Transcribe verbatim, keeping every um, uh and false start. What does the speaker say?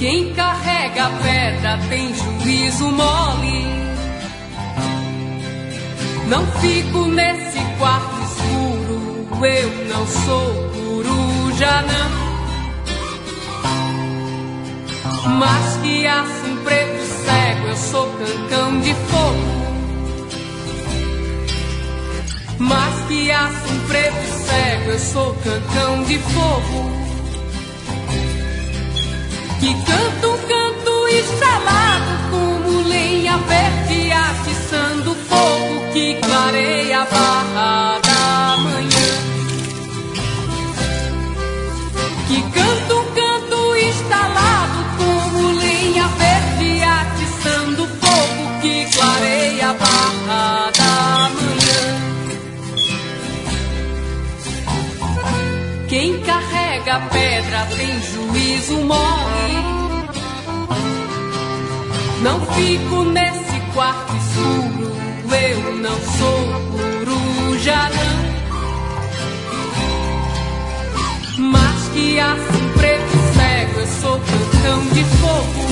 Quem carrega a pedra tem juízo mole. Não fico nesse quarto escuro, eu não sou coruja não. Mas que assim preto cego, eu sou cancão de fogo. Mas que assim preto cego, eu sou cancão de fogo. Que canto um canto estrelado como lenha verde atiçando fogo que clareia a barra da manhã. Que canto um canto estalado como lenha verde atiçando fogo que clareia a barra da manhã. Quem carrega a pedra tem juízo mole. Não fico nesse quarto escuro, eu não sou coruja não. Mas que assim preto cego, eu sou cancão de fogo.